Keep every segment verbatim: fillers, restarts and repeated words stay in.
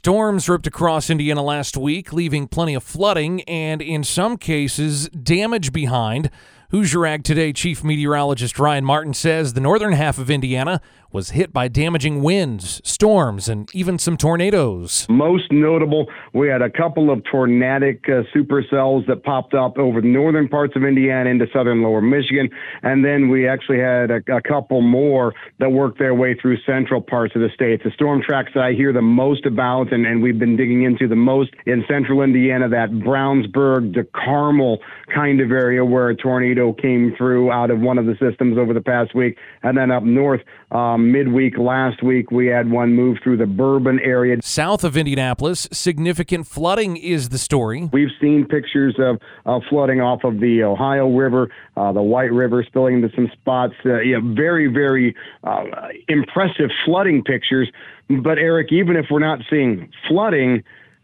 Storms ripped across Indiana last week, leaving plenty of flooding and, in some cases, damage behind. Hoosier Ag Today Chief Meteorologist Ryan Martin says the northern half of Indiana was hit by damaging winds, storms, and even some tornadoes. Most notable, we had a couple of tornadic uh, supercells that popped up over the northern parts of Indiana into southern lower Michigan, and then we actually had a, a couple more that worked their way through central parts of the state. The storm tracks that I hear the most about, and, and we've been digging into the most in central Indiana, that Brownsburg to Carmel kind of area where a tornado came through out of one of the systems over the past week. And then up north, um, midweek last week, we had one move through the Bourbon area. South of Indianapolis, significant flooding is the story. We've seen pictures of uh, flooding off of the Ohio River, uh, the White River spilling into some spots. Uh, yeah, very, very uh, impressive flooding pictures. But Eric, even if we're not seeing flooding,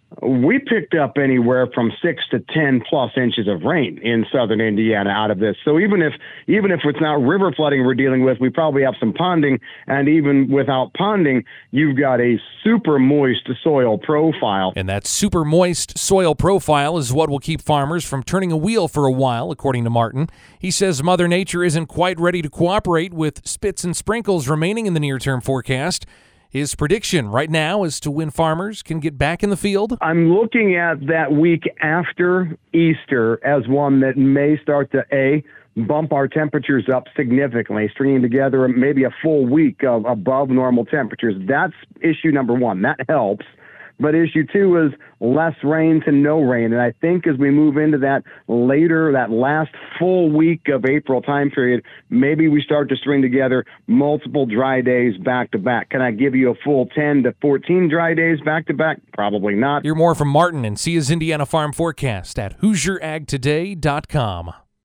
we picked up anywhere from six to ten plus inches of rain in southern Indiana out of this. So even if even if it's not river flooding we're dealing with, we probably have some ponding. And even without ponding, you've got a super moist soil profile. And that super moist soil profile is what will keep farmers from turning a wheel for a while, according to Martin. He says Mother Nature isn't quite ready to cooperate with spits and sprinkles remaining in the near-term forecast. His prediction right now as to when farmers can get back in the field? I'm looking at that week after Easter as one that may start to, A, bump our temperatures up significantly, stringing together maybe a full week of above normal temperatures. That's issue number one. That helps. But issue two is less rain to no rain. And I think as we move into that later, that last full week of April time period, maybe we start to string together multiple dry days back to back. Can I give you a full ten to fourteen dry days back to back? Probably not. Hear more from Martin and see his Indiana Farm Forecast at Hoosier Ag Today dot com.